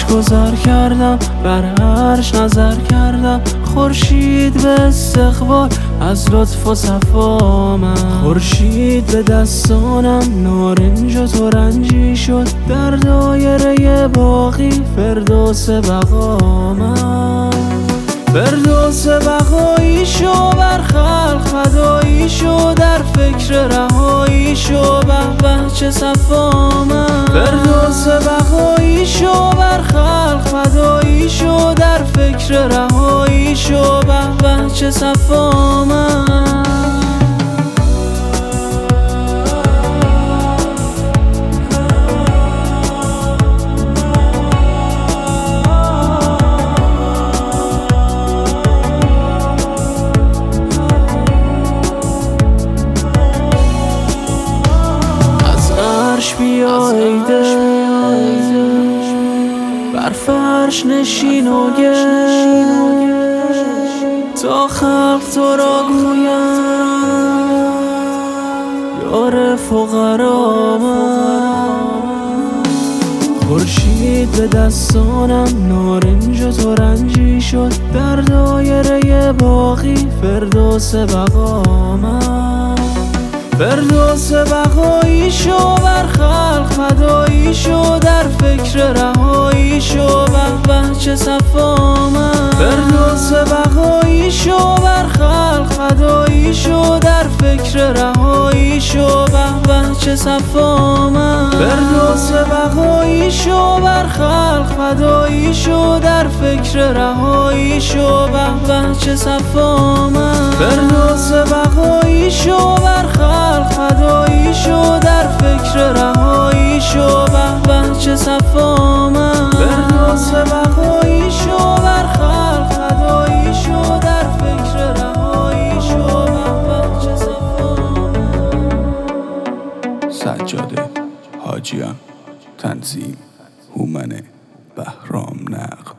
گذر کردم، بر عرش نظر کردم، خورشید به استقبال از لطف و صفا من. خورشید به دستانم نارنج و ترنجی شد، در دایره باقی فردوس بقا من. فردوس بقایی شو، بر خلق فدایی شو، در فکر رهایی شو، به به چه صفا من. فردوس بقایی شو، بر خلق فدایی شو، در فکر رهایی شو، به به چه صفا من. بیا ای دل، بر فرش نشین و گل، تا خلق تو را گویم یار فقرا من. خورشید به دستانم نارنج و ترنجی شد، در دایره باقی فردوس بقا من. فردوس بقایی شو، بر خلق فدایی شو، در فکر رهایی شو، به به چه صفا من. فردوس بقایی شو، بر خلق فدایی شو، در فکر رهایی شو، به به چه صفا من. فردوس بقایی شو، بر خلق فدایی شو، در فکر رهایی شو، به به چه صفا من. فردوس بقایی شو، بر خلق فدایی شو، در فکر رهایی شو، به به چه صفا من. فردوس بقایی شو، بر خلق فدایی شو، در فکر رهایی شو، به به چه صفا من. سجاده حاجیان، تنظیم هومن بهرام نقد.